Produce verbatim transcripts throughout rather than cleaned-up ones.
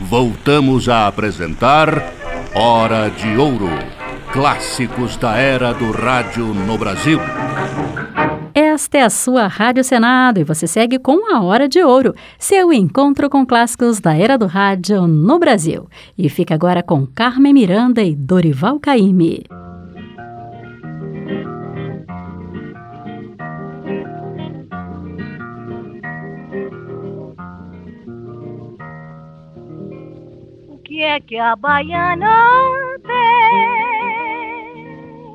voltamos a apresentar Hora de Ouro, clássicos da era do rádio no Brasil. Esta é a sua Rádio Senado e você segue com a Hora de Ouro, seu encontro com clássicos da era do rádio no Brasil. E fica agora com Carmen Miranda e Dorival Caymmi. O que é que a baiana tem?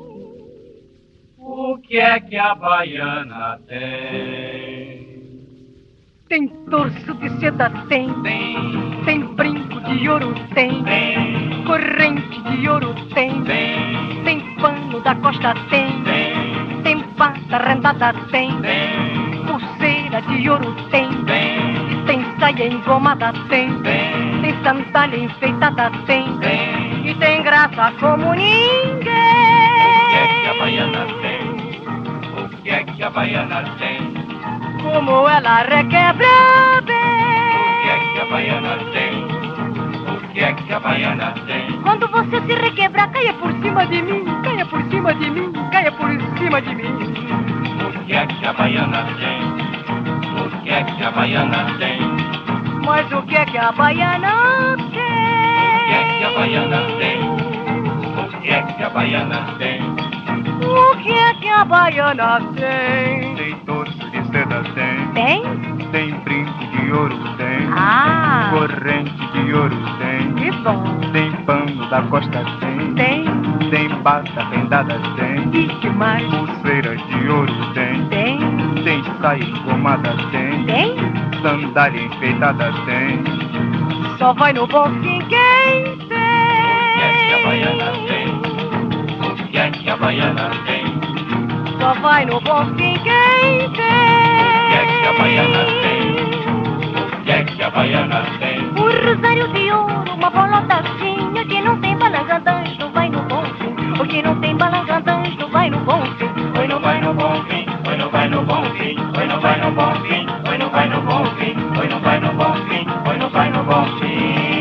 O que é que a baiana tem? Tem torso de seda, tem. Tem. Tem brinco de ouro, tem. Tem. Corrente de ouro, tem. Tem. Tem pano da costa, tem. Tem. Tem bata rendada, tem. Tem. Pulseira de ouro, tem. Tem. E tem saia engomada, tem. Tem. Tem sandália enfeitada, tem. Tem. E tem graça como ninguém. O que é que a baiana tem? O que é que a baiana tem? Como ela requebra bem. O que é que a baiana tem? O que é que a baiana tem? Quando você se requebrar, caia por cima de mim, caia por cima de mim, caia por cima de mim. O que é que a baiana tem? O que é que a baiana tem? Mas o que é que a baiana tem? O que é que a baiana tem? O que é que a baiana tem? O que é que a baiana tem? Tem torso de seda, tem. Tem? Tem brinco de ouro, tem. Ah! Corrente de ouro, tem. Que bom! Tem pano da costa, tem. Tem? Tem bata rendada, tem. E que mais? Pulseira de ouro, tem. Tem? Tem saia engomada, tem. Tem? Sandália enfeitada, tem. Só vai no bom fim quem tem? O que é que a baiana tem? O que é que a baiana tem? Só vai no bom fim quem tem? O que é que a baiana tem? O que é que a baiana tem? Um rosário de ouro, uma bolotazinha. Que não tem balangandãs, não vai no bom fim. O que não tem balangandãs, não vai no bom fim. Oi, não vai no bom fim. Oi, não vai no bom fim. Oi, não vai no bom fim. Oi, não vai no bom fim. Oi, não vai no bom fim. Oi, não vai no bom fim.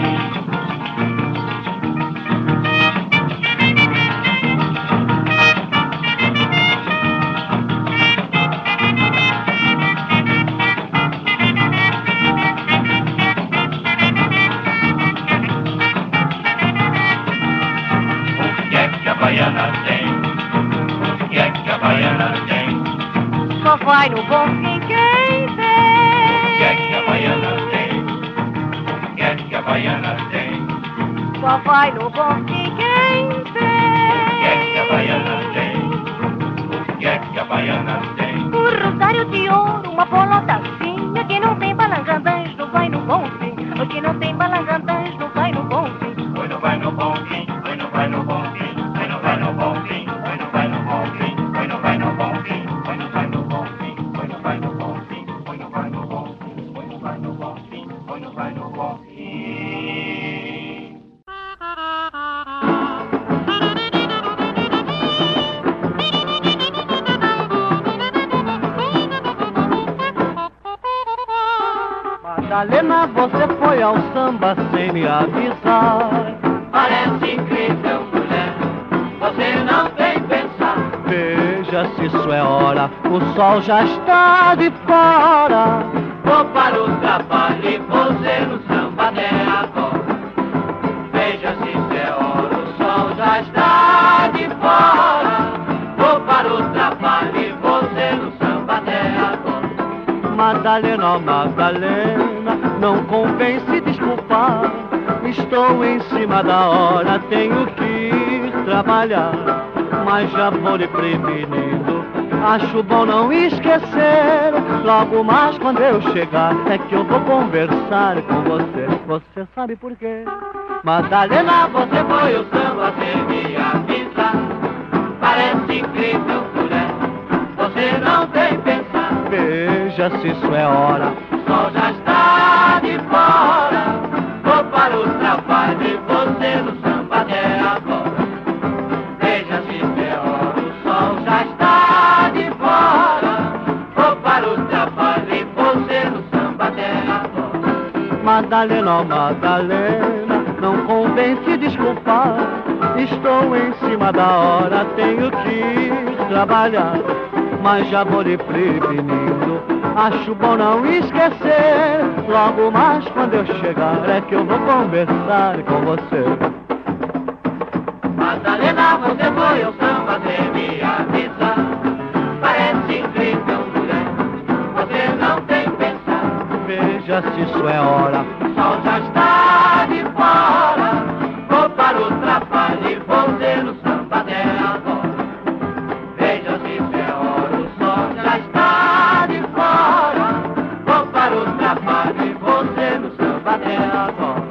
Baiana tem, o que é que a baiana tem? Só vai no bom fim quem tem? O que é que a baiana tem? O que é que a baiana tem? Só vai no bom fim quem tem? O que é que a baiana tem? O que é que a baiana tem? Um rosário de ouro, uma bolotazinha. Que não tem balangandãs, não vai no bom fim. O que não tem balangandãs, não vai no bom fim. Oi, não vai no bom fim. Oi, não vai no bom fim. Oi, não vai no bom fim. Oi, não vai no bom fim. Oi, não vai no bom fim. Oi, não vai no bom fim. Oi, não vai no bom fim. Oi, não vai no bom fim. Oi, não vai no bom fim. Oi, não vai no bom fim. Madalena, você foi ao samba sem me avisar. Parece incrível, mulher, você não vem pensar. Veja se isso é hora, o sol já está de fora. Vou para o trabalho e você no samba até agora. Veja se isso é hora, o sol já está de fora. Vou para o trabalho e você no samba até agora. Madalena, Madalena, não convém se desculpar. Estou em cima da hora, tenho que ir trabalhar. Mas já vou lhe prevenindo, acho bom não esquecer. Logo mais quando eu chegar, é que eu vou conversar com você. Você sabe por quê? Madalena, Você foi o samba sem me avisar. Parece incrível, mulher, você não vem pensar. veja se isso é hora. O sol já está de fora. Vou para o trabalho e você no samba até agora. Veja se isso é hora, o sol já está de fora. Vou para o trabalho e você no samba até agora. Madalena, oh Madalena, não convém se desculpar. Estou em cima da hora, tenho que ir trabalhar, mas já vou lhe prevenindo, acho bom não esquecer. Logo mais quando eu chegar é que eu vou conversar com você. Madalena, você foi ao samba sem me avisar. Parece incrível, mulher, você não tem pensar. Veja se isso é hora, O sol já está de fora. Vou para o trabalho e vou ver no samba até agora. Veja se isso é hora, o sol já está de fora. Vou para o trabalho e vou ver no samba até agora.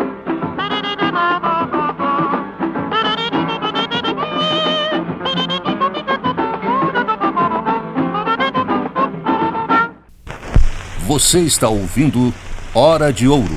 Você está ouvindo Hora de Ouro.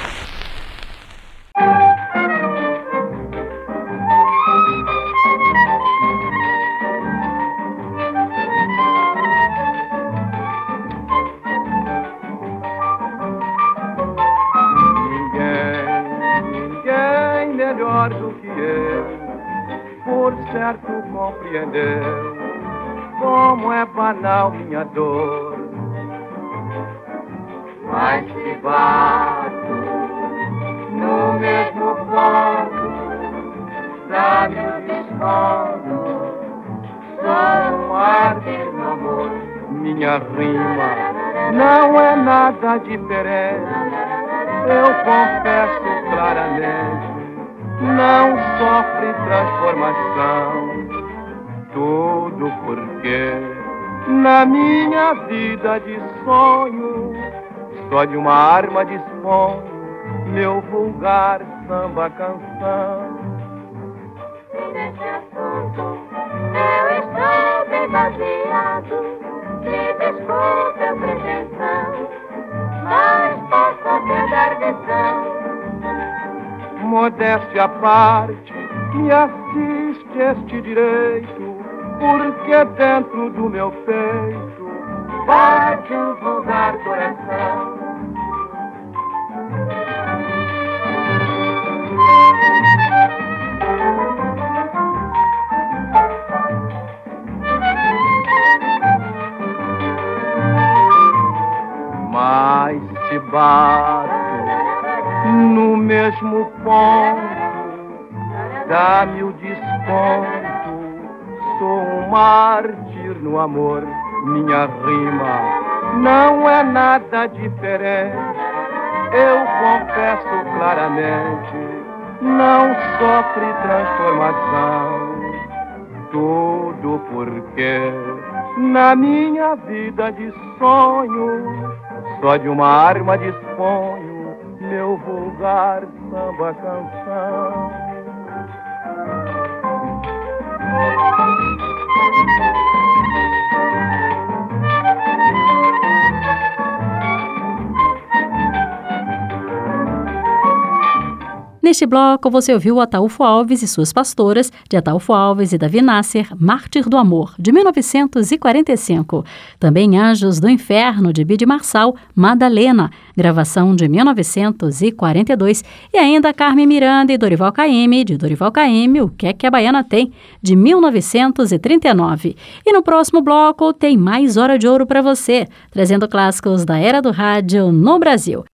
Ninguém melhor do que eu, por certo compreendeu como é banal minha dor. Mas se bato no mesmo ponto, dá-me o desconto, sou um arte no amor. Minha rima não é nada diferente, eu confesso claramente, não sofre transformação. Tudo porque na minha vida de sonho só de uma arma disponho meu vulgar samba canção. Nesse assunto eu estou bem baseado, me desculpe a pretensão, mas posso até dar lição. Modéstia à parte, me assiste este direito, porque dentro do meu peito bate um vulgar coração. Mas se bato no mesmo ponto, dá-me o desconto, sou um mártir no amor. Minha rima não é nada diferente, eu confesso claramente, não sofre transformação. Tudo porque na minha vida de sonho só de uma arma disponho meu vulgar samba canção. Neste bloco, você ouviu Ataúfo Alves e suas pastoras, de Ataúfo Alves e Davi Nasser, Mártir do Amor, de mil novecentos e quarenta e cinco. Também Anjos do Inferno, de Bide Marçal, Madalena, gravação de mil novecentos e quarenta e dois. E ainda Carmen Miranda e Dorival Caymmi, de Dorival Caymmi, O Que é que a Baiana Tem, de mil novecentos e trinta e nove. E no próximo bloco tem mais Hora de Ouro para você, trazendo clássicos da era do rádio no Brasil.